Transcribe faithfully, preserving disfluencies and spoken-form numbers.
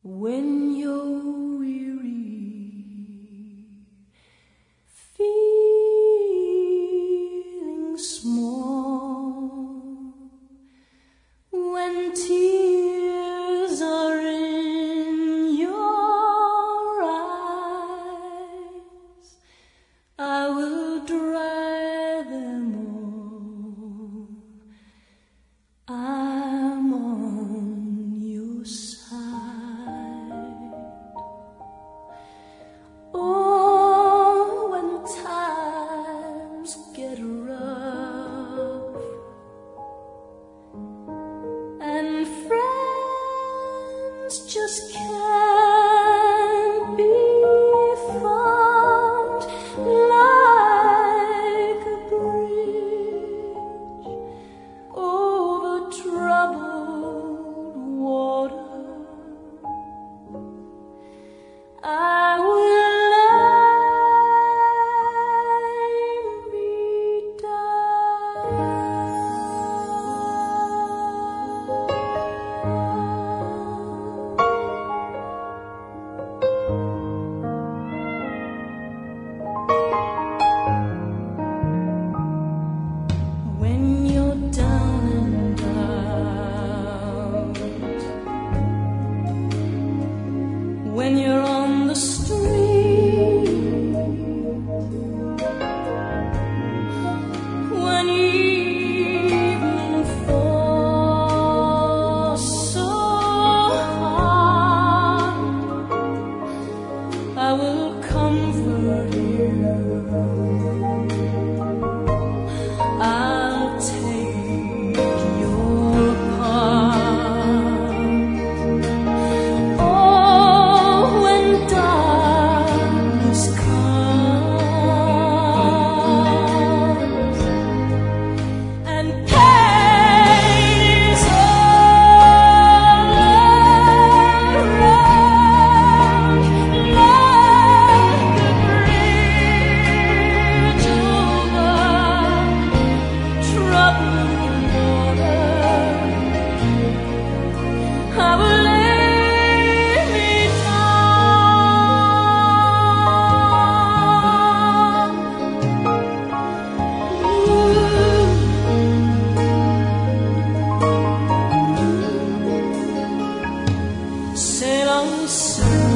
When you're weary, feeling small, when tears are in your eyes, I will dry them all. I'm on your side. Oh, when times get rough and friends just can't be found, like a bridge over troubled water, I will lay me down. When you're down and out, when you're on the street, when evening falls so hard, I will comfort you. I'll take your part. Oh, when darkness comes and pain is all around, like a bridge over troubled water, I will lay me down. Ooh. Sail on, sail